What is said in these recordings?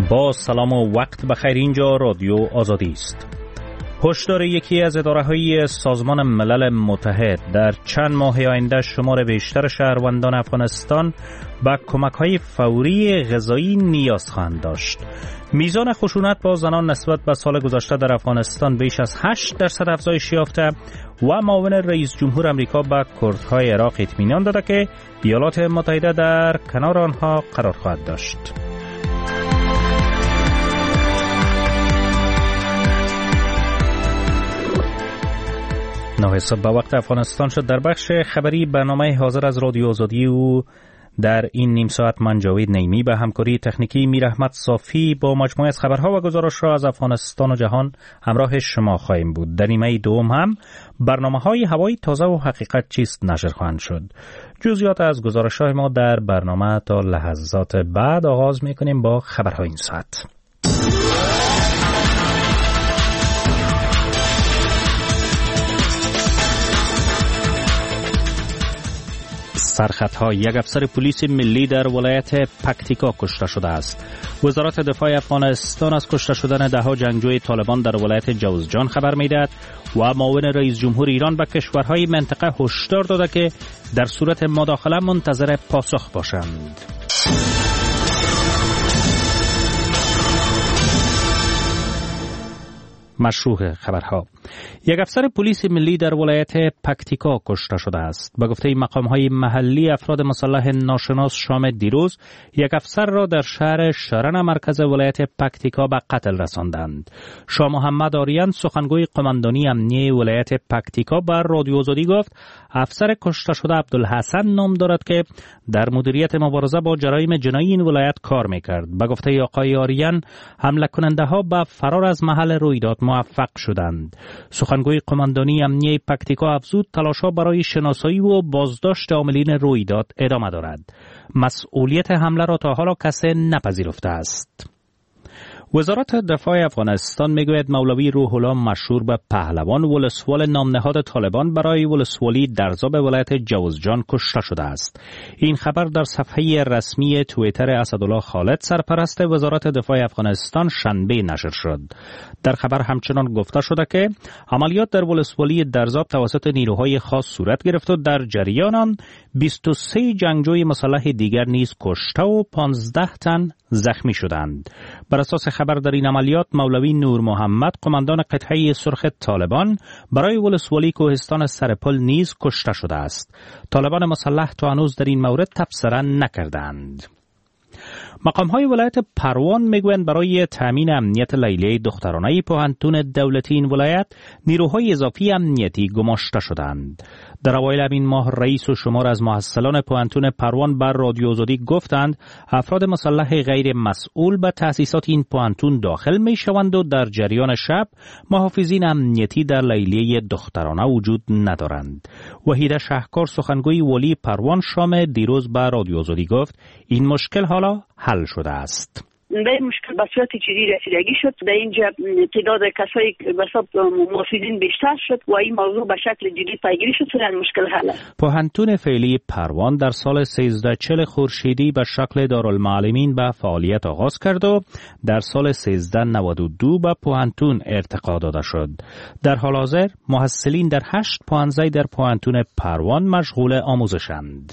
با سلام و وقت بخیر. اینجا رادیو آزادی است. هشدار یکی از اداره‌های سازمان ملل متحد: در چند ماه آینده شمار بیشتر شهروندان افغانستان به کمک‌های فوری غذایی نیاز خواهند داشت. میزان خشونت با زنان نسبت به سال گذشته در افغانستان بیش از 8% افزایش یافته و معاون رئیس جمهور آمریکا به کردهای عراق اطمینان داده که ایالات متحده در کنار آنها قرار خواهد داشت. نهایت به وقت افغانستان شد. در بخش خبری برنامه حاضر از رادیو آزادی و در این نیم ساعت من جاوید نیمی به همکاری تکنیکی میر احمد صافی با مجموعه از خبرها و گزارش‌ها از افغانستان و جهان همراه شما خواهیم بود. در نیمه دوم هم برنامه‌های هوایی تازه و حقیقت چیست نشر خواهند شد. جزئیات از گزارش‌های ما در برنامه تا لحظات بعد. آغاز می‌کنیم با خبرهای این ساعت. سرخطها: یک افسر پلیس ملی در ولایت پکتیکا کشته شده است. وزارت دفاع افغانستان از کشته شدن 10 جنگجوی طالبان در ولایت جوزجان خبر می‌دهد و معاون رئیس جمهور ایران به کشورهای منطقه هشدار داده که در صورت مداخله منتظر پاسخ باشند. مشروع خبرها: یک افسر پلیس ملی در ولایت پکتیکا کشته شده است. به گفته مقام‌های محلی، افراد مسلح ناشناس شام دیروز یک افسر را در شهر شرن مرکز ولایت پکتیکا به قتل رساندند. شاه محمد آریان، سخنگوی قماندانی امنیه ولایت پکتیکا، بر رادیو آزادی گفت افسر کشته شده عبدالحسن نام دارد که در مدیریت مبارزه با جرایم جنایی این ولایت کار می‌کرد. به گفته آقای آریان، حمله کننده‌ها به فرار از محل رویداد موفق شدند. سخنگوی قماندانی امنیه پکتیکا افزود تلاش‌ها برای شناسایی و بازداشت عاملین رویداد ادامه دارد. مسئولیت حمله را تا حالا کسی نپذیرفته است. وزارت دفاع افغانستان میگوید مولوی روح الله، مشهور به پهلوان، ولسوال نامنهاد طالبان، برای ولسوالی درزا ولایت جوزجان کشته شده است. این خبر در صفحه رسمی توییتر اسدالله خالد، سرپرست وزارت دفاع افغانستان، شنبه نشر شد. در خبر همچنان گفته شده که عملیات در ولسوالی درزا توسط نیروهای خاص صورت گرفت و در جریان آن 23 جنگجوی مسلح دیگر نیز کشته و 15 تن زخمی شدند. بر اساس خبر در این عملیات، مولوی نور محمد، قماندان قطعه سرخ طالبان، برای ولسوالی کوهستان سرپل نیز کشته شده است. طالبان مسلح تا هنوز در این مورد تبصره نکردند. مقام‌های ولایت پروان میگویند برای تامین امنیت لیلیه دخترانه پوهنتون دولتی این ولایت نیروهای اضافی امنیتی گماشته شدند. در اوایل این ماه رئیس و شمار از محصلان پوهنتون پروان بر رادیو آزادی گفتند افراد مسلح غیر مسئول به تأسیسات این پوهنتون داخل میشوند و در جریان شب محافظین امنیتی در لیلیه دخترانه وجود ندارند. وحیده شهکار، سخنگوی ولی پروان، شام دیروز بر رادیو آزادی گفت این مشکل حالا حل شده است. به این مشکل به صورت جدی رسیدگی شد. در اینجا تعداد کسایی که به حساب محافظین بیشتر شد و این موضوع به شکل جدی پیگیری شد تا مشکل حل است. پوهنتون فعلی پروان در سال 1340 خورشیدی به شکل دارالمعلمین به فعالیت آغاز کرد و در سال 1392 به پوهنتون ارتقا داده شد. در حال حاضر محصلین در 8 پوهنځای در پوهنتون پروان مشغول آموزشند.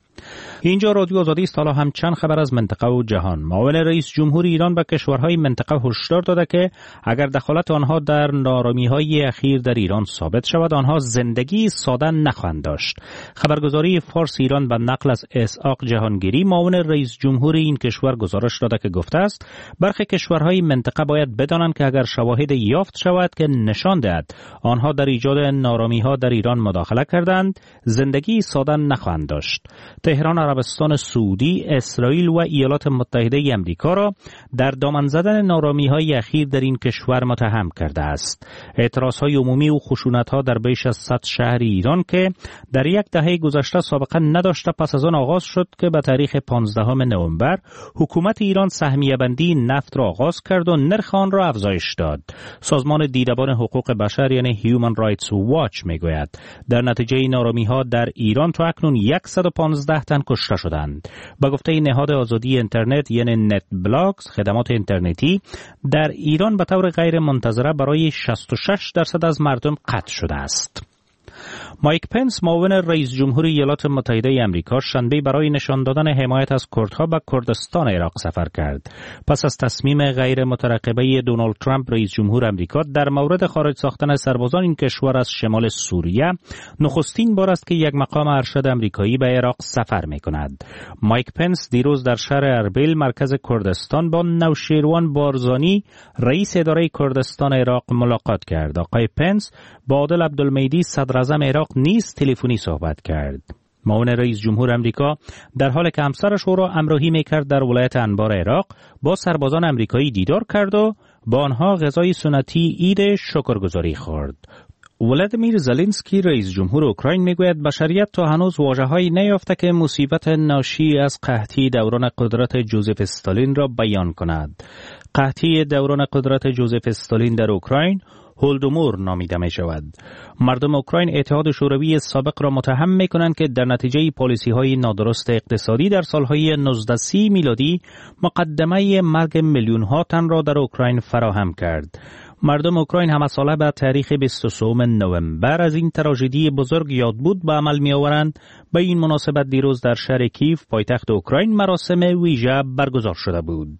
اینجا رادیو آزادی است. حالا هم چند خبر از منطقه و جهان. معاون رئیس جمهور ایران به کشورهای منطقه هشدار داده که اگر دخالت آنها در نارامی‌های اخیر در ایران ثابت شود، آنها زندگی ساده نخواهند داشت. خبرگزاری فارس ایران به نقل از اسحاق جهانگیری، معاون رئیس جمهور این کشور، گزارش داده که گفته است برخی کشورهای منطقه باید بدانند که اگر شواهد یافت شود که نشان دهد آنها در ایجاد نارامی‌ها در ایران مداخله کردند، زندگی ساده نخواهند داشت. تهران عربستان سعودی، اسرائیل و ایالات متحده آمریکا را در دامن زدن نارامی‌های اخیر در این کشور متهم کرده است. اعتراض‌های عمومی و خشونت‌ها در بیش از 100 شهر ایران که در یک دهه گذشته سابقه نداشته پس از آن آغاز شد که به تاریخ 15 نوامبر حکومت ایران سهمیه بندی نفت را آغاز کرد و نرخ آن را افزایش داد. سازمان دیدبان حقوق بشر یعنی هیومن رایتس واچ میگوید در نتیجه نارامی‌ها در ایران تا اکنون 115 15 تن کشته شدند. به گفته نهاد آزادی اینترنت یعنی نت بلاکس، خدمات اینترنتی در ایران به طور غیر منتظره برای 66% از مردم قطع شده است. مایک پنس، معاون رئیس جمهور ایالات متحده آمریکا، شنبه برای نشان دادن حمایت از کردها به کردستان عراق سفر کرد. پس از تصمیم غیر مترقبه دونالد ترامپ رئیس جمهور آمریکا در مورد خارج ساختن سربازان این کشور از شمال سوریه، نخستین بار است که یک مقام ارشد آمریکایی به عراق سفر می‌کند. مایک پنس دیروز در شهر اربیل، مرکز کردستان، با نوشیروان بارزانی، رئیس اداره کردستان عراق ملاقات کرد. آقای پنس با عادل عبدالمیدی، صدر اعظم عراق، نیز تلفنی صحبت کرد. معاون رئیس جمهور آمریکا در حالی که همسرش او را همراهی می‌کرد در ولایت انبار عراق، با سربازان آمریکایی دیدار کرد و با آنها غذای سنتی عید شکرگزاری خورد. ولادیمیر زلنسکی، رئیس جمهور اوکراین، میگوید بشریت تا هنوز واژه‌هایی نیافته که مصیبت ناشی از قحطی دوران قدرت جوزف استالین را بیان کند. قحطی دوران قدرت جوزف استالین در اوکراین هولدومور نامیده می شود. مردم اوکراین اتحاد شوروی سابق را متهم می کنند که در نتیجه پالیسی های نادرست اقتصادی در سالهای 1930 میلادی مقدمه مرگ میلیون ها تن را در اوکراین فراهم کرد. مردم اوکراین همه ساله به تاریخ 23 نوامبر از این تراژدی بزرگ یادبود به عمل می آورند. به این مناسبت دیروز در شهر کیف، پایتخت اوکراین، مراسم ویژه برگزار شده بود.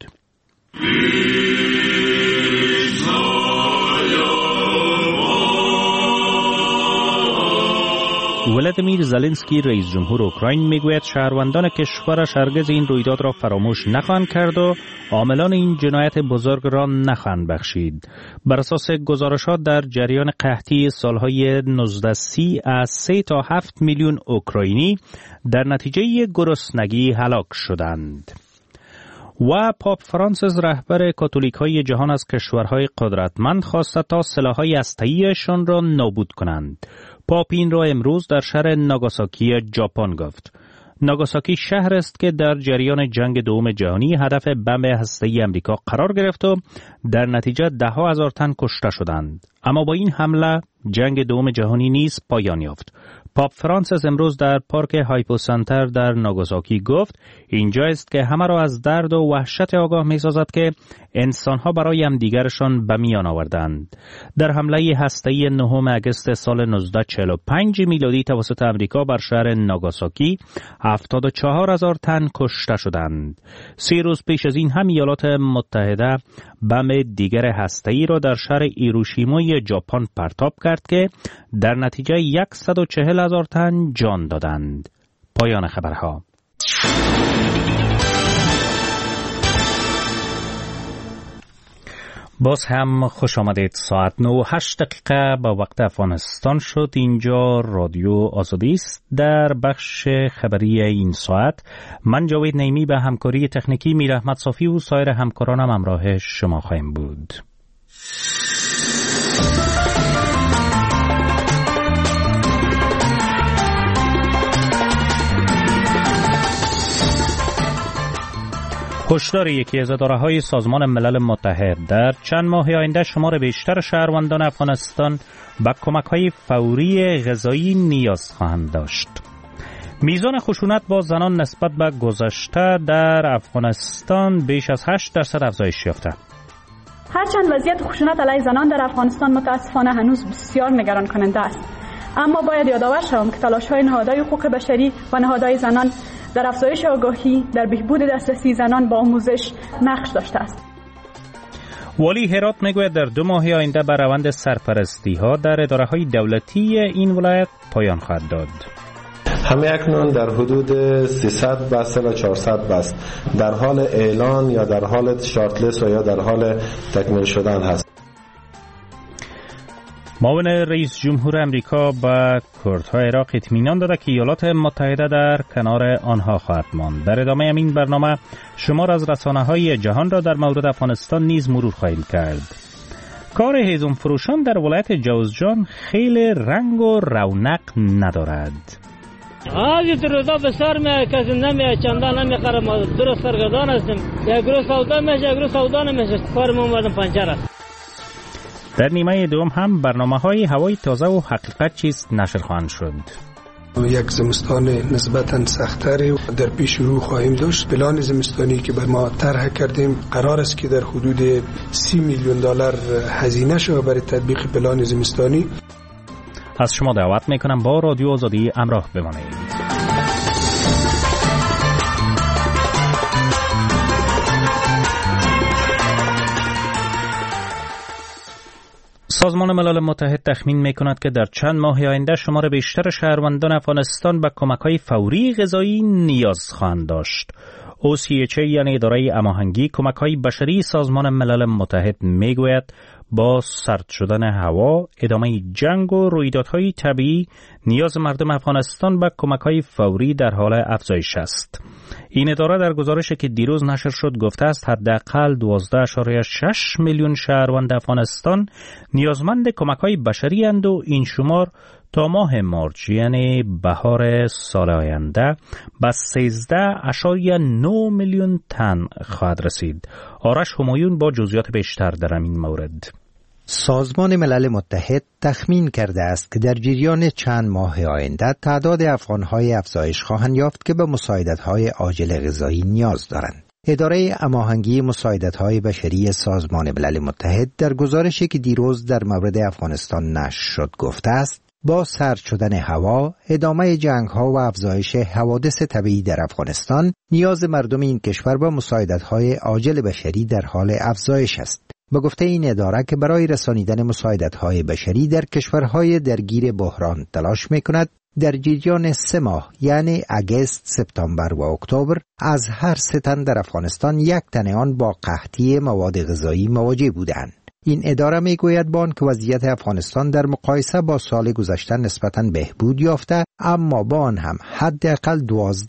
ولادیمیر زلنسکی، رئیس جمهور اوکراین، میگوید شهروندان کشورش هرگز این رویداد را فراموش نخواهند کرد و عاملان این جنایت بزرگ را نخواهند بخشید. بر اساس گزارشات در جریان قحطی سالهای 1930 از 3 تا 7 میلیون اوکراینی در نتیجه گرسنگی هلاک شدند. و پاپ فرانسیس، رهبر کاتولیک‌های جهان، از کشورهای قدرتمند خواسته تا سلاح‌های هسته‌ایشان را نابود کنند. پاپ این را امروز در شهر ناگاساکی ژاپن گفت. ناگاساکی شهر است که در جریان جنگ دوم جهانی هدف بمب هسته‌ای آمریکا قرار گرفت و در نتیجه 10,000 تن کشته شدند. اما با این حمله جنگ دوم جهانی نیز پایان یافت. پاپ فرانسیس امروز در پارک هایپو سنتر در ناگاساکی گفت اینجا است که همه را از درد و وحشت آگاه می‌سازد که انسان‌ها برای همدیگرشان به میان آوردند. در حمله هسته‌ای 9 اگست سال 1945 میلادی توسط آمریکا بر شهر ناگاساکی 74,000 تن کشته شدند. 3 روز پیش از این هم ایالات متحده بمب دیگر هسته‌ای را در شهر هیروشیمای ژاپن پرتاب کرد که در نتیجه 140,000 تن جان دادند. پایان خبرها. باز هم خوش آمدید. ساعت 9:08 به وقت افغانستان شد. اینجا رادیو آزادی است. در بخش خبری این ساعت من جاوید نعیمی به همکاری تکنیکی میر احمد صافی و سایر همکارانم همراه شما خواهیم بود. هشدار یکی از اداره‌های سازمان ملل متحد: در چند ماه آینده شمار بیشتر شهروندان افغانستان به کمک‌های فوری غذایی نیاز خواهند داشت. میزان خشونت با زنان نسبت به گذشته در افغانستان بیش از 8% افزایش یافته. هرچند وضعیت خشونت علیه زنان در افغانستان متاسفانه هنوز بسیار نگران کننده است، اما باید یادآور شوم که تلاش‌های نهادهای حقوق بشری و نهادهای زنان در افزایش آگاهی در بهبود دسترسی زنان با آموزش نقش داشته است. والی هرات میگوید در 2 ماه آینده به روند سرپرستی‌ها در اداره‌های دولتی این ولایت پایان خواهد داد. همه اکنون در حدود 300 بس و 400 بس در حال اعلان یا در حال شارتلیست و یا در حال تکمیل شدن هست. معاون رئیس جمهور آمریکا به کردهای عراق اطمینان داده که ایالات متحده در کنار آنها خواهد ماند. در ادامه این برنامه شمار از رسانه‌های جهان را در مورد افغانستان نیز مرور خواهیم کرد. کار هیزم فروشان در ولایت جوزجان خیلی رنگ و رونق ندارد. آجی تو روزا بسیار کسی نمیه، چندان نمیخره. ما درست سرگردان هستیم. یک روز سودا میشه، یک روز سودا نمیشه. کارمون مردم پنجره است. در نیمه دوم هم برنامه‌های هوای تازه و حقیقت چیست نشر خواهند شد. یک زمستان نسبتاً سخت‌تر در پیش رو خواهیم داشت. پلان زمستانی که بر ما طرح کردیم قرار است که در حدود 30 میلیون دلار هزینه شود برای تطبیق پلان زمستانی. از شما دعوت میکنم با رادیو آزادی همراه بمانید. سازمان ملل متحد تخمین میکند که در چند ماه آینده شمار بیشتر شهروندان افغانستان به کمک‌های فوری غذایی نیاز خواهند داشت. OCHA یعنی اداره هماهنگی کمک‌های بشری سازمان ملل متحد میگوید با سرد شدن هوا، ادامه جنگ و رویدادهای طبیعی نیاز مردم افغانستان به کمک‌های فوری در حال افزایش است. این اداره در گزارشی که دیروز نشر شد گفته است حداقل 12.6 میلیون شهروند افغانستان نیازمند کمک‌های بشری اند و این شمار تا ماه مارچ یعنی بهار سال آینده به 13.9 میلیون تن خواهد رسید. آرش همایون با جزئیات بیشتر در این مورد. سازمان ملل متحد تخمین کرده است که در جریان چند ماه آینده تعداد افغان‌های افزایش خواهند یافت که به مساعدت‌های عاجل غذایی نیاز دارند. اداره هماهنگی مساعدت‌های بشری سازمان ملل متحد در گزارشی که دیروز در مورد افغانستان نشر شد گفته است با سرد شدن هوا، ادامه جنگ‌ها و افزایش حوادث طبیعی در افغانستان، نیاز مردم این کشور به مساعدت‌های عاجل بشری در حال افزایش است. به گفته این اداره که برای رسانیدن مساعدت‌های بشری در کشورهای درگیر بحران تلاش می‌کند، در جریان 3 ماه یعنی اگست، سپتامبر و اکتبر از هر 3 تن در افغانستان 1 تن آن با قحطی مواد غذایی مواجه بودند. این اداره میگوید با آنکه وضعیت افغانستان در مقایسه با سال گذشته نسبتاً بهبود یافته، اما با آن هم حداقل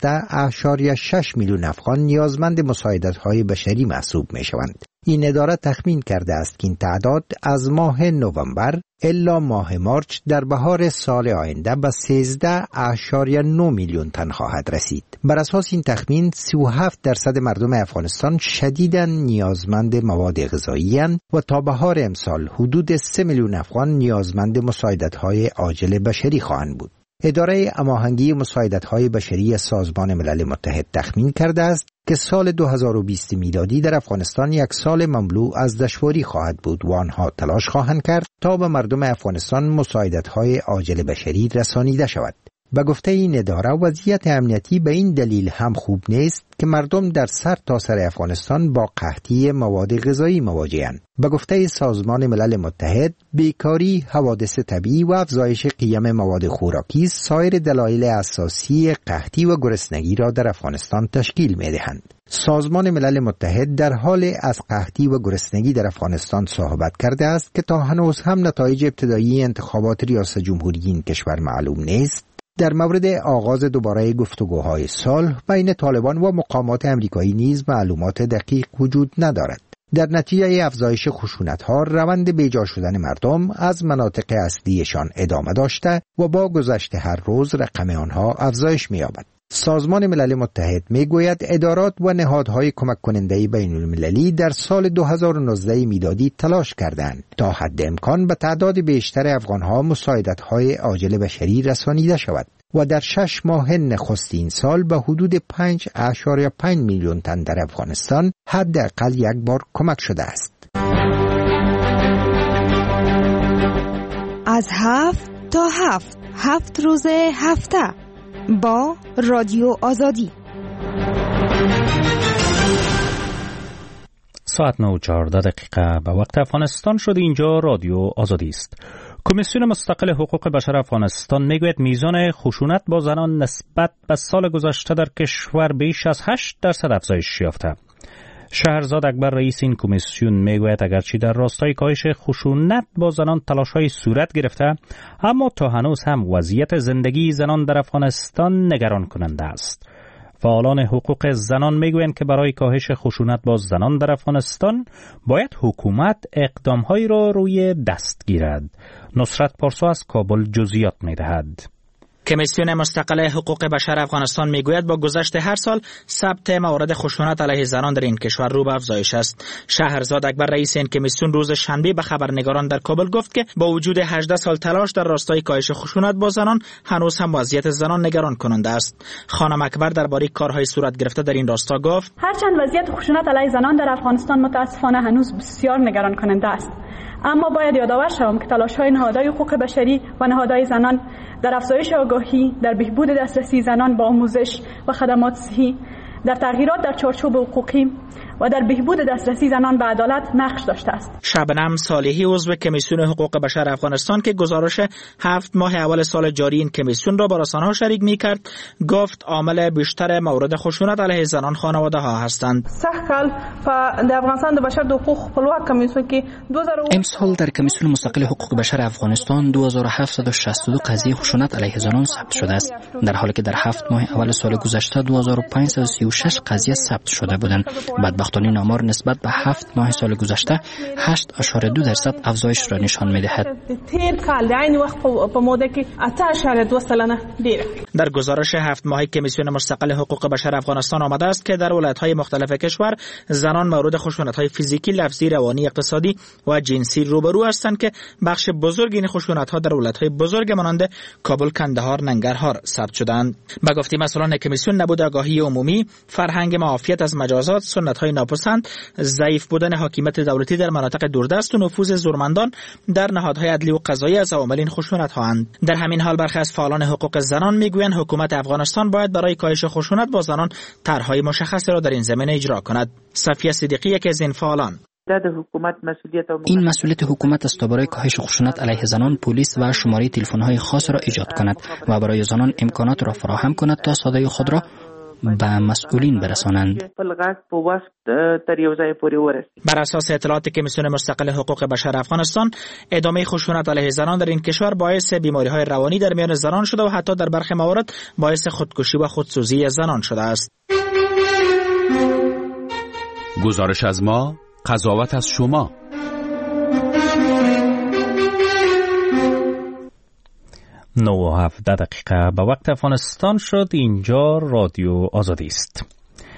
12.6 میلیون افغان نیازمند مساعدت‌های بشری محسوب میشوند. این اداره تخمین کرده است که این تعداد از ماه نوامبر الا ماه مارچ در بهار سال آینده به 13.9 میلیون تن خواهد رسید. بر اساس این تخمین 37% مردم افغانستان شدیداً نیازمند مواد غذایی اند و تا بهار امسال حدود 3 میلیون افغان نیازمند مساعدت‌های عاجل بشری خواهند بود. اداره هماهنگی مساعدت‌های بشری سازمان ملل متحد تخمین کرده است که سال 2020 میلادی در افغانستان 1 سال مملو از دشواری خواهد بود و آنها تلاش خواهند کرد تا به مردم افغانستان مساعدت‌های عاجل بشری رسانیده شود. به گفته این اداره وضعیت امنیتی به این دلیل هم خوب نیست که مردم در سرتاسر افغانستان با قحطی مواد غذایی مواجه‌اند. به گفته سازمان ملل متحد بیکاری، حوادث طبیعی و افزایش قیمت مواد خوراکی سایر دلایل اساسی قحطی و گرسنگی را در افغانستان تشکیل می‌دهند. سازمان ملل متحد در حال از قحطی و گرسنگی در افغانستان صحبت کرده است که تا هنوز هم نتایج ابتدایی انتخابات ریاست جمهوری این کشور معلوم نیست. در مورد آغاز دوباره گفتگوهای صلح بین طالبان و مقامات امریکایی نیز معلومات دقیق وجود ندارد. در نتیجه افزایش خشونت‌ها روند بیجا شدن مردم از مناطق اصلیشان ادامه داشته و با گذشت هر روز رقم آنها افزایش می‌یابد. سازمان ملل متحد میگوید ادارات و نهادهای کمک کننده بین المللی در سال 2019 میلادی تلاش کردند تا حد امکان به تعداد بیشتر افغانها مساعدت‌های عاجل بشری رسانیده شود و در 6 ماه نخست این سال به حدود 5.5 میلیون تن در افغانستان حداقل 1 بار کمک شده است. از 7 تا 7 روز هفته با رادیو آزادی. ساعت 9:14 به وقت افغانستان شد. اینجا رادیو آزادی است. کمیسیون مستقل حقوق بشر افغانستان میگوید میزان خشونت با زنان نسبت به سال گذشته در کشور بیش از 8% افزایش یافته. شهرزاد اکبر رئیس این کمیسیون میگوید اگرچه در راستای کاهش خشونت با زنان تلاش‌های صورت گرفته، اما تا هنوز هم وضعیت زندگی زنان در افغانستان نگران کننده است. فعالان حقوق زنان میگویند که برای کاهش خشونت با زنان در افغانستان باید حکومت اقدام‌هایی را روی دست گیرد. نصرت پارسا از کابل جزئیات می‌دهد. کمیسیون مستقل حقوق بشر افغانستان میگوید با گذشت هر سال ثبت موارد خشونت علیه زنان در این کشور رو به افزایش است. شهرزاد اکبر رئیس این کمیسیون روز شنبه به خبرنگاران در کابل گفت که با وجود 18 سال تلاش در راستای کاهش خشونت با زنان هنوز هم وضعیت زنان نگران کننده است. خانم اکبر درباره کارهای صورت گرفته در این راستا گفت: هرچند وضعیت خشونت علیه زنان در افغانستان متاسفانه هنوز بسیار نگران کننده است، اما باید یادآور شوم که تلاش‌های نهادهای حقوق بشری و نهادهای زنان در افزایش آگاهی، در بهبود دسترسی زنان به آموزش و خدمات صحی، در تغییرات در چارچوب حقوقی و در بهبود دسترسی زنان به عدالت نقش داشته است. شبنم صالحی عضو کمیسیون حقوق بشر افغانستان که گزارش 7 ماه اول سال جاری این کمیسیون را با رسانه‌ها شریک می‌کرد، گفت عامل بیشتر مورد خشونت علیه زنان خانواده‌ها هستند. امسال در کمیسیون مستقل حقوق بشر افغانستان 2762 قضیه خشونت علیه زنان ثبت شده است، در حالی که در 7 ماه اول سال گذشته 2536 قضیه ثبت شده بودند. بدبختانه این آمار نسبت به 7 ماه سال گذشته 8.2% افزایش را نشان می‌دهد. در گزارش 7 ماهه کمیسیون مستقل حقوق بشر افغانستان آمده است که در ولایت‌های مختلف کشور زنان مورد خشونت‌های فیزیکی، لفظی، روانی، اقتصادی و جنسی روبرو هستند که بخش بزرگ این خشونت‌ها در ولایت‌های بزرگ مانند کابل، کندهار، ننگرهار ثبت شدند. به گفته مسئولان کمیسیون، نبود آگاهی عمومی، فرهنگ معافیت از مجازات، سنت‌های ناپسند، ضعیف بودن حاکمیت دولتی در مناطق دوردست و نفوذ زورمندان در نهادهای عدلی و قضایی از عوامل این خشونت‌هاند. در همین حال برخی از فعالان حقوق زنان میگویند حکومت افغانستان باید برای کاهش خشونت با زنان طرح‌های مشخصی را در این زمینه اجرا کند. صفیه صدیقی یکی از این فعالان: این مسئولیت حکومت است تا برای کاهش خشونت علیه زنان پلیس و شماره تلفن‌های خاص را ایجاد کند و برای زنان امکانات را فراهم کند تا صدای خود را به مسئولین برسانند. بر اساس اطلاعات کمیسیون مستقل حقوق بشر افغانستان، ادامه خشونت علیه زنان در این کشور باعث بیماری‌های روانی در میان زنان شده و حتی در برخی موارد باعث خودکشی و خودسوزی زنان شده است. گزارش از ما، قضاوت از شما. 9:17 به وقت افغانستان شد. اینجا رادیو آزادی است.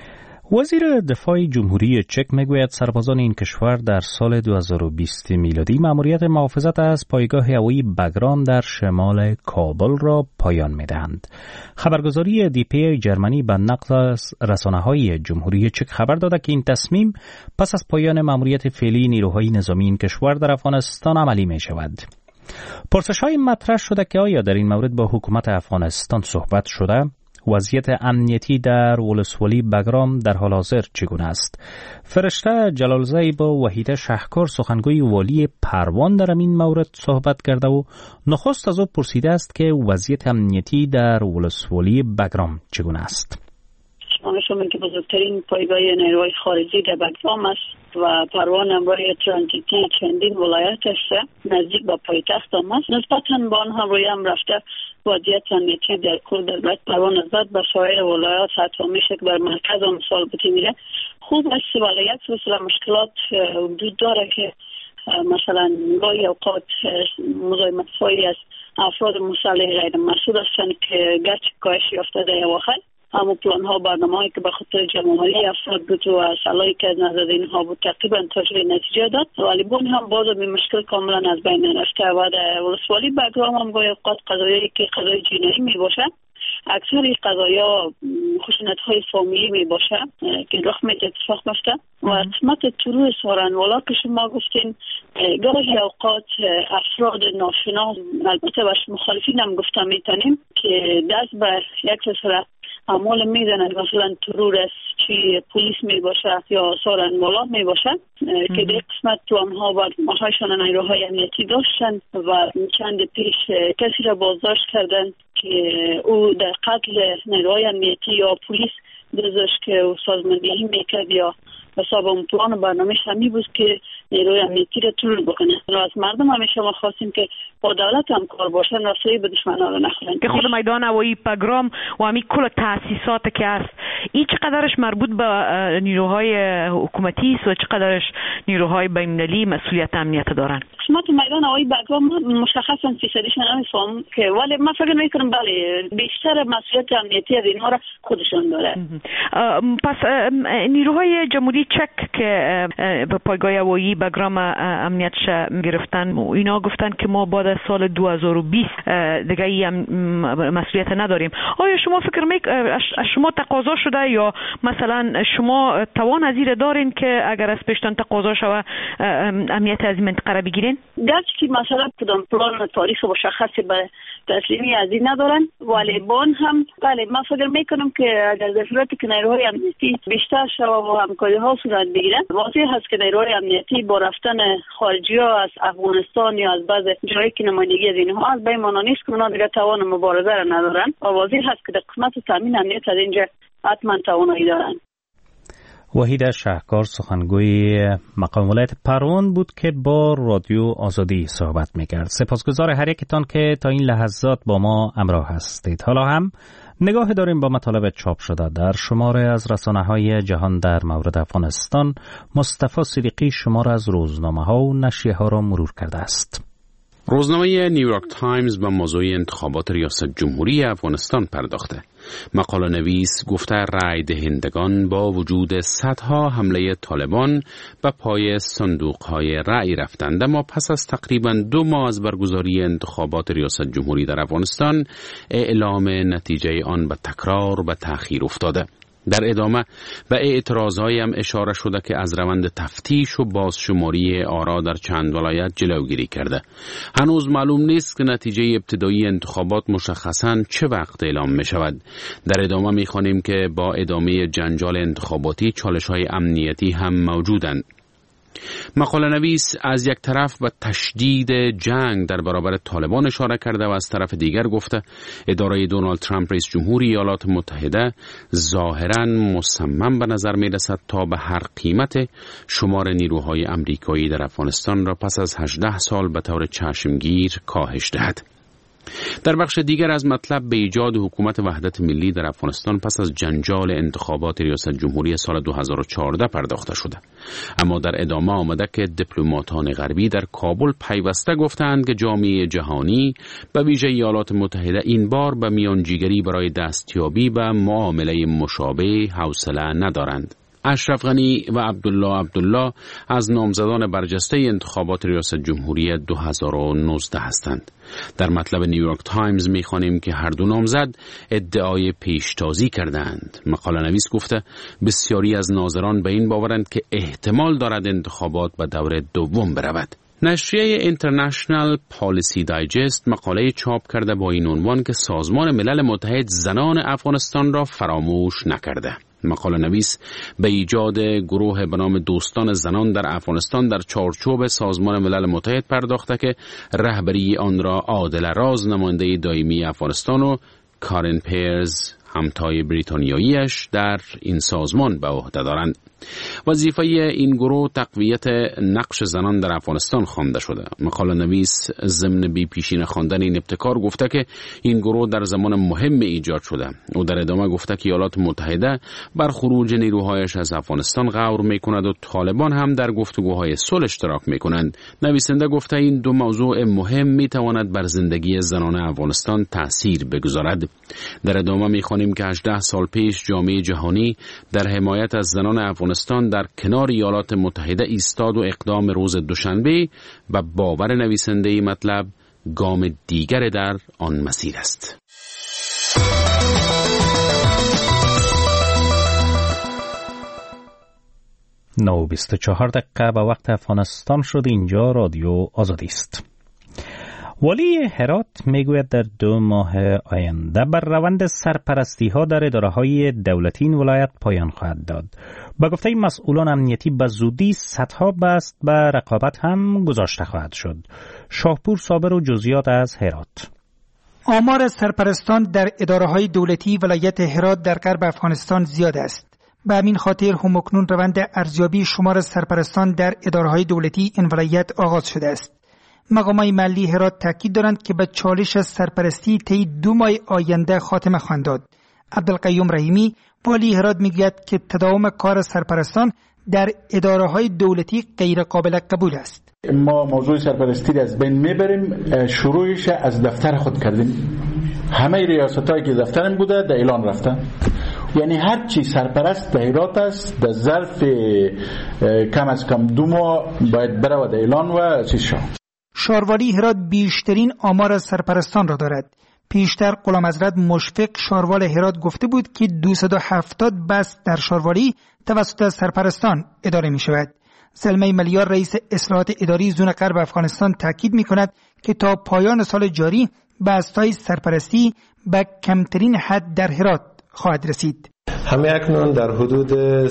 وزیر دفاع جمهوری چک میگوید سربازان این کشور در سال 2020 میلادی مأموریت محافظت از پایگاه هوایی بگرام در شمال کابل را پایان میدهند. خبرگزاری DPA جرمنی به نقل از رسانه‌های جمهوری چک خبر داده که این تصمیم پس از پایان مأموریت فعلی نیروهای نظامی این کشور در افغانستان عملی می شود. پرسش‌های مطرح شده که آیا در این مورد با حکومت افغانستان صحبت شده؟ وضعیت امنیتی در ولسوالی بگرام در حال حاضر چگونه است؟ فرشته جلالزی با وحیده شهکار سخنگوی والی پروان در این مورد صحبت کرده و نخست از او پرسیده است که وضعیت امنیتی در ولسوالی بگرام چگونه است؟ شما که بزرگترین پایگاه نیروهای خارجی در بگرام است و پروان هم روی ترانزیتی چندین ولایت است، نزدیک به پایتخت هم است. نسبتاً با آنها روی هم رفته وضعیت امنیتی در کل دولت پروان نسبت به سایر ولایات حتی میشه که بر مرکز هم مثال میره خوب است، ولی یک سلسله مشکلات وجود داره که مثلا گاهی اوقات مزاحمت‌هایی از افراد مسلح غیر مسئول هستند که گرچه کاهش یافته در اواخر، اما پلان ها برنامه‌ای که به خاطر جمع‌آوری افراد بود و سلاحی که از نظر اینها بود تقریبا تجربه نتیجه داد، ولی بون هم باز این مشکل کاملا از بین رفته و در ولسوالی بگرام هم گاهی اوقات قضایایی که قضای جنایی می باشه، اکثر این قضایا خشونت‌های فامیلی می باشه که رخ میده اتفاق میفته و قسمت طلوع سارنوالا که شما گفتین گاهی اوقات افراد ناشناس، البته باش مخالفین هم گفته میتونیم که دست بر یک سلسله اعمال میزنند، مثلا ترور است، چی پلیس می باشه یا سارنوالا می باشه که در قسمت تو آنها بر ماهایشان نیروهای امنیتی داشتن و چند پیش کسی را بازداشت کردن که او در قتل نیروهای امنیتی یا پلیس داشت که او سازماندهی میکرد یا حساب اون پلان برنامه‌ش همی بود که نیروی امنیتی را ترور بکنه. از مردم همیشه ما خواستیم که با دولت هم کار باشن و فریب دشمنان را نخورن. که خود میدان هوایی پگرام و همین کل تاسیسات که هست این چقدرش مربوط به نیروهای حکومتی است و چقدرش نیروهای بین‌المللی مسئولیت امنیت دارن؟ قسمت میدان هوایی پگرام مشخصا فیصدیش نمیفهم که ولی من فکر میکنم بله بیشتر مسئولیت امنیتی از اینها را خودشون داره. پس نیروهای جمهوری چک که به پایگاه هوایی پگرام امنیتش گرفتن اینا گفتن که ما بعد از سال 2020 دیگه این مسئولیت نداریم. آیا شما فکر از شما تقاضا شده یا مثلا شما توان از این دارین که اگر از پیشتان تقاضا شود امنیت از این منطقه را بگیرین؟ گرچه که مثلا کدام پلان تاریخ مشخصی به تسلیمی از این ندارن ولی بان هم بله من فکر میکنم که اگر در صورتی که نیروهای امنیتی بیشتر شود و همکاری ها صورت بگیرن واضح هست که نیروهای امنیتی با رفتن خارجی ها از افغانستان یا از بعض جایی که نمایندگی از اینها از بین مانا نیست که اونا دیگه توان مبارزه را ندارن و واضح هست که در قسمت تامین امنیت از اینجا حتما توانایی دارن. وحید شهکار سخنگوی مقام ولایت پروان بود که با رادیو آزادی صحبت میکرد. سپاسگزار هر یکتان که تا این لحظات با ما همراه هستید. حالا هم نگاه داریم با مطالب چاپ شده در شماره از رسانه‌های جهان در مورد افغانستان. مصطفی صدیقی شماره از روزنامه‌ها و نشریه‌ها را مرور کرده است. روزنامه نیویورک تایمز به موضوع انتخابات ریاست جمهوری افغانستان پرداخته. مقاله نویس گفته رای دهندگان با وجود صدها حمله طالبان به پای صندوق‌های رای رفتند، اما پس از تقریباً 2 ماه از برگزاری انتخابات ریاست جمهوری در افغانستان اعلام نتیجه آن به تکرار و تأخیر افتاده. در ادامه به اعتراضهایی هم اشاره شده که از روند تفتیش و بازشماری آرا در چند ولایت جلوگیری کرده. هنوز معلوم نیست که نتیجه ابتدایی انتخابات مشخصاً چه وقت اعلام می شود. در ادامه می خوانیم که با ادامه جنجال انتخاباتی چالش‌های امنیتی هم موجودند. مقاله نویس از یک طرف به تشدید جنگ در برابر طالبان اشاره کرده و از طرف دیگر گفته اداره دونالد ترامپ رئیس جمهوری ایالات متحده ظاهراً مصمم به نظر می رسد تا به هر قیمت شمار نیروهای امریکایی در افغانستان را پس از 18 سال به طور چشمگیر کاهش دهد. در بخش دیگر از مطلب به ایجاد حکومت وحدت ملی در افغانستان پس از جنجال انتخابات ریاست جمهوری سال 2014 پرداخته شده. اما در ادامه آمده که دیپلماتان غربی در کابل پیوسته گفتند که جامعه جهانی به ویژه ایالات متحده این بار به میانجیگری برای دستیابی به معامله مشابه حوصله ندارند. اشرف غنی و عبدالله از نامزدان برجسته انتخابات ریاست جمهوری 2019 هستند. در مطلب نیویورک تایمز می‌خوانیم که هر دو نامزد ادعای پیشتازی کردند. مقاله نویس گفته بسیاری از ناظران به این باورند که احتمال دارد انتخابات به دور دوم برود. نشریه اینترنشنال پالیسی دایجست مقاله چاپ کرده با این عنوان که سازمان ملل متحد زنان افغانستان را فراموش نکرده. مقاله نویس به ایجاد گروه به نام دوستان زنان در افغانستان در چارچوب سازمان ملل متحد پرداخته که رهبری آن را عادل راز نماینده دائمی افغانستان و کارن پیرز همتای بریتانیاییش در این سازمان به عهده دارند. وظیفه این گروه تقویت نقش زنان در افغانستان خوانده شده. مقاله نویس ضمن بی پیشین خواندن این ابتکار گفته که این گروه در زمان مهم ایجاد شده. او در ادامه گفته که ایالات متحده بر خروج نیروهایش از افغانستان غور میکند و طالبان هم در گفتگوهای صلح اشتراک میکنند. نویسنده گفته این دو موضوع مهم میتواند بر زندگی زنان افغانستان تأثیر بگذارد. در ادامه میخوانیم که 18 سال پیش جامعه جهانی در حمایت از زنان افغانستان در کنار ایالات متحده ایستاد و اقدام روز دوشنبه و باور نویسنده مطلب گام دیگر در آن مسیر است. 9:24 به وقت افغانستان شد. اینجا رادیو آزادی است. والی هرات میگوید در 2 ماه آینده بر روند سرپرستی ها در اداره های دولتی این ولایت پایان خواهد داد. با گفته مسئولان امنیتی به زودی صدها بست به رقابت هم گذاشته خواهد شد. شاهپور صابر و جزئیات از هرات. آمار سرپرستان در اداره های دولتی ولایت هرات در غرب افغانستان زیاد است. به همین خاطر همکنون روند ارزیابی شمار سرپرستان در اداره‌های دولتی این ولایت آغاز شده است. مقامات محلی هرات تاکید دارند که به چالش سرپرستی طی 2 ماه آینده خاتمه خواهند داد. عبدالقیوم رحیمی والی هرات میگوید که تداوم کار سرپرستان در اداره‌های دولتی غیر قابل قبول است. ما موضوع سرپرستی از بین میبریم، شروعش از دفتر خود کردیم. همه ریاستایی که دفترم بوده در اعلان رفتن، یعنی هر چی سرپرست در هرات است در ظرف کم از کم 2 ماه باید بره در اعلان و چیز شد. شاروالی هرات بیشترین آمار سرپرستان را دارد. پیشتر غلام حضرت مشفق شاروال هرات گفته بود که 270 بست در شاروالی توسط سرپرستان اداره می شود. سلمه ملیار رئیس اصلاحات اداری زون غرب افغانستان تاکید می کند که تا پایان سال جاری بست‌های سرپرستی به کمترین حد در هرات خواهد رسید. همه اکنون در حدود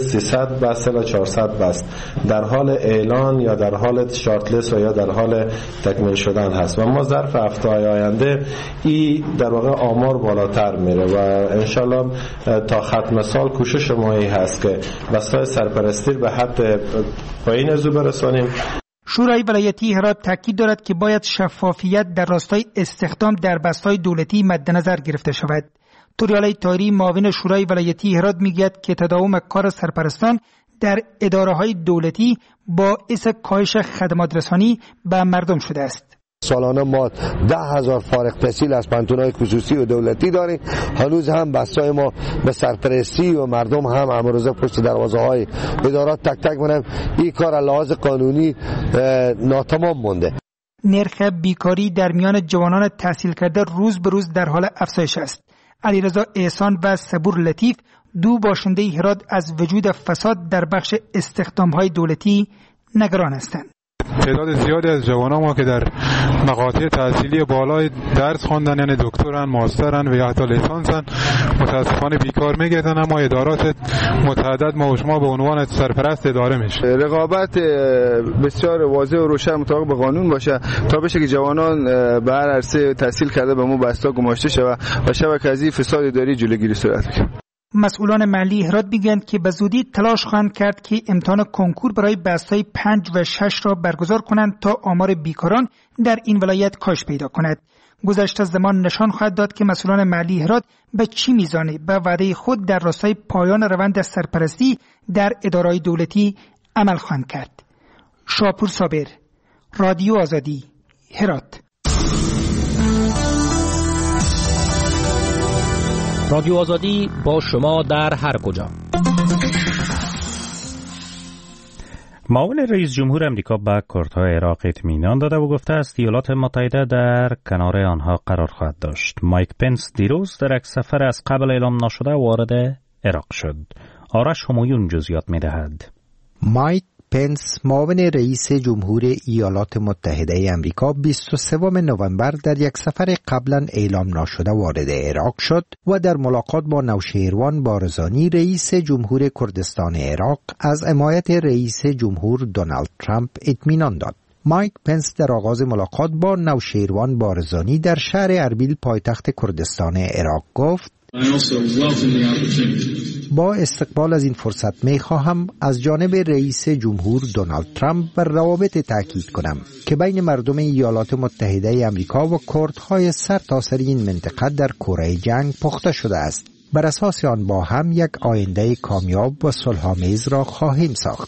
300 بست تا 400 بست در حال اعلان یا در حال شارتلیست و یا در حال تکمیل شدن هست و ما ظرف هفته‌های آینده این در واقع آمار بالاتر میره و انشالله تا ختم سال کوشش ما این هست که بست‌های سرپرستی به حد پایین زو برسانیم. شورای ولایتی هرات تاکید دارد که باید شفافیت در راستای استخدام در بست‌های دولتی مد نظر گرفته شود. توریالی طاهری معاون شورای ولایتی هرات میگوید که تداوم کار سرپرستان در اداره‌های دولتی باعث کاهش خدمات رسانی به مردم شده است. سالانه ما 10,000 فارغ التحصیل از پانتون‌های خصوصی و دولتی داریم. هنوز هم بستای ما به سرپرستی و مردم هم امروزه پشت دروازه‌های ادارات تک تک می‌رن. این کار از لحاظ قانونی ناتمام مونده. نرخ بیکاری در میان جوانان تحصیل کرده روز به روز در حال افزایش است. علیرضا احسان و صبور لطیف 2 باشنده هرات از وجود فساد در بخش استخدام‌های دولتی نگران هستند. تعداد زیادی از جوانان ما که در مقاطع تحصیلی بالای درس خواندن، یعنی دکترن، ماسترن و یا حتی لیسانسن، متاسفانه بیکار میگردن، اما ادارات متعدد ما و شما به عنوان سرپرست اداره میشه. رقابت بسیار واضح و روشن مطابق به قانون باشه تا بشه که جوانان به هر عرصه تحصیل کرده به ما بستا گماشته شود و شبکه‌ای فساد اداری جلوگیری صورت بگیرد. مسئولان محلی هرات میگویند که به زودی تلاش خواهند کرد که امتحان کنکور برای بست‌های 5 و 6 را برگزار کنند تا آمار بیکاران در این ولایت کاهش پیدا کند. گذشته زمان نشان خواهد داد که مسئولان محلی هرات به چی میزانه به وعده خود در راستای پایان روند سرپرستی در اداره‌های دولتی عمل خواهند کرد. شاپور صابر، رادیو آزادی، هرات. رادیو آزادی با شما در هر کجا. معاون رئیس جمهور امریکا به کردهای عراق اطمینان داده و گفته است ایالات متحده در کنار آنها قرار خواهد داشت. مایک پنس دیروز در یک سفر از قبل اعلام نشده وارد عراق شد. آرش همایون جزئیات می‌دهد. مایک پنس معاون رئیس جمهور ایالات متحده امریکا 23 نوامبر در یک سفر قبلا اعلام نشده وارد عراق شد و در ملاقات با نوشیروان بارزانی رئیس جمهور کردستان عراق از حمایت رئیس جمهور دونالد ترامپ اطمینان داد. مایک پنس در آغاز ملاقات با نوشیروان بارزانی در شهر اربیل پایتخت کردستان عراق گفت: با استقبال از این فرصت می خواهم از جانب رئیس جمهور دونالد ترامپ بر روابط تاکید کنم که بین مردم ایالات متحده امریکا و کردهای سرتاسر این منطقه در کره جنگ پخته شده است. بر اساس آن با هم یک آینده کامیاب و صلح‌آمیز را خواهیم ساخت.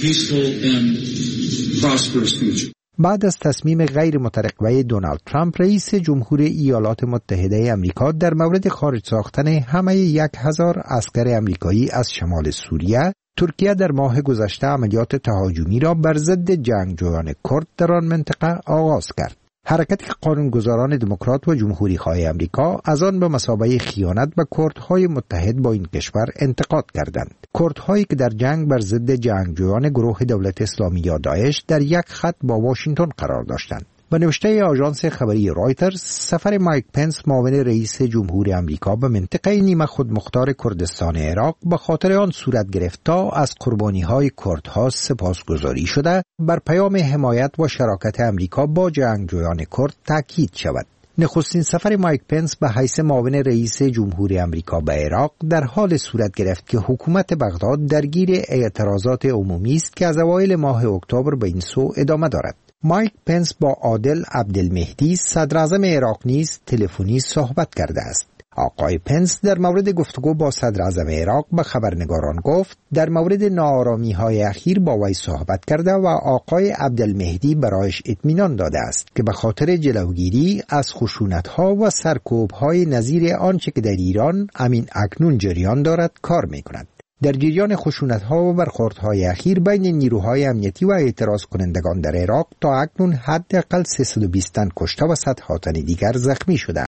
بعد از تصمیم غیر مترقبه دونالد ترامپ رئیس جمهور ایالات متحده امریکا در مورد خارج ساختن همه 1000 عسکر امریکایی از شمال سوریه، ترکیه در ماه گذشته عملیات تهاجمی را بر ضد جنگجویان کرد در آن منطقه آغاز کرد. حرکتی که قانونگذاران دموکرات و جمهوری خواه امریکا از آن به مثابه خیانت به کردهای متحد با این کشور انتقاد کردند. کردهایی که در جنگ بر ضد جنگجویان گروه دولت اسلامی یا داعش در یک خط با واشنگتن قرار داشتند. به نوشته آژانس خبری رایترز، سفر مایک پنس معاون رئیس جمهور امریکا به منطقه نیمه خودمختار کردستان عراق به خاطر آن صورت گرفت تا از قربانی‌های کردها سپاسگزاری شده بر پیام حمایت و شراکت امریکا با جنگجویان کرد تاکید شود. نخستین سفر مایک پنس به حیث معاون رئیس جمهوری آمریکا به عراق در حال صورت گرفت که حکومت بغداد درگیر اعتراضات عمومی است که از اوایل ماه اکتبر به این سو ادامه دارد. مایک پنس با عادل عبدالمهدی صدر اعظم عراق نیز تلفنی صحبت کرده است. آقای پنس در مورد گفتگو با صدر اعظم عراق به خبرنگاران گفت در مورد ناآرامی‌های اخیر با وی صحبت کرده و آقای عبدالمهدی برایش اطمینان داده است که به خاطر جلوگیری از خشونت‌ها و سرکوب‌های نظیر آنچه که در ایران همین اکنون جریان دارد کار می‌کند. در جریان خشونت‌ها و برخوردهای اخیر بین نیروهای امنیتی و اعتراض کنندگان در عراق تا اکنون حداقل 320 تن کشته و صدها تن دیگر زخمی شده.